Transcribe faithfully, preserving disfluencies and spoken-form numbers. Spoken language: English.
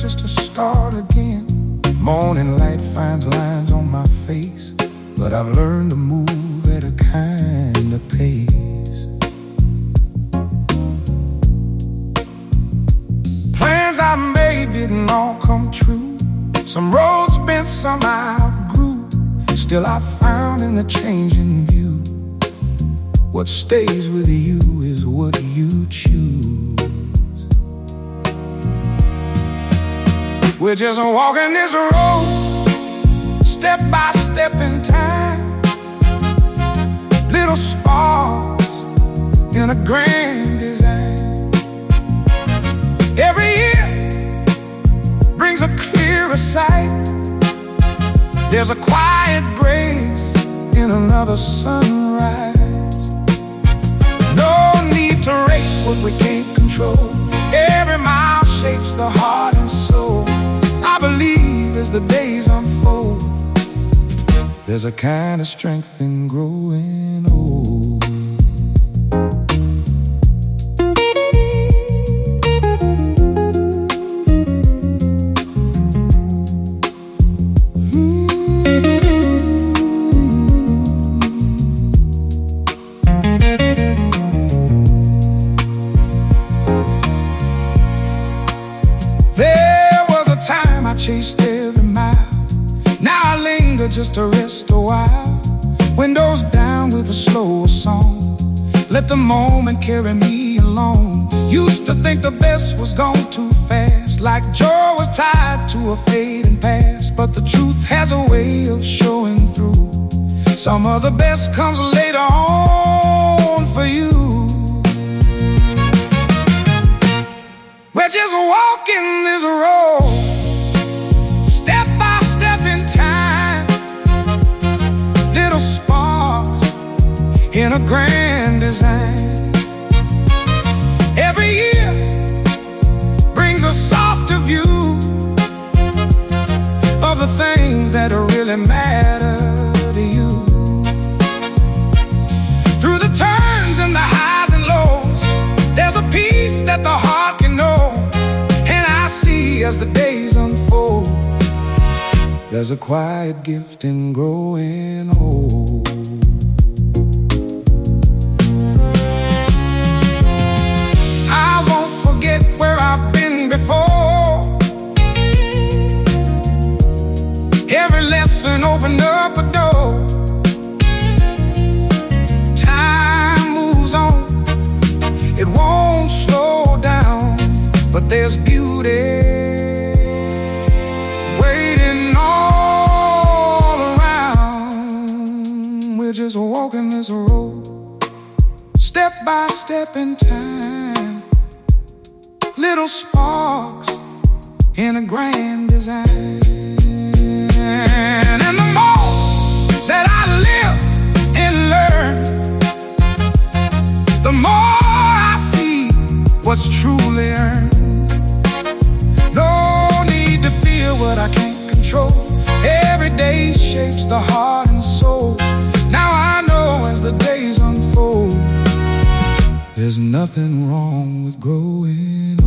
just to start again. Morning light finds lines on my face, but I've learned to move at a kind of pace. Plans I made didn't all come true. Some roads bent, some I outgrew. Still I found in the changing view, what stays with you is what you choose. We're just walking this road, step by step in time. Little sparks in a grand design. Every year brings a clearer sight. There's a quiet grace in another sunrise. No need to race what we can't control. Every mile shapes the heart and soul. I believe as the days unfold, there's a kind of strength in growing old. Chased every mile, now I linger just to rest a while. Windows down with a slower song, let the moment carry me along. Used to think the best was gone too fast, like joy was tied to a fading past. But the truth has a way of showing through. Some of the best comes later on for you. We're just walking this road, in a grand design. Every year brings a softer view of the things that really matter to you. Through the turns and the highs and lows, there's a peace that the heart can know. And I see as the days unfold, there's a quiet gift in growing old. Where I've been before, every lesson opened up a door. Time moves on, it won't slow down, but there's beauty waiting all around. We're just walking this road, step by step in time. Little sparks in a grand design. And the more that I live and learn, the more I see what's truly earned. No need to fear what I can't control. Every day shapes the heart and soul. Now I know as the days unfold, there's nothing wrong with growing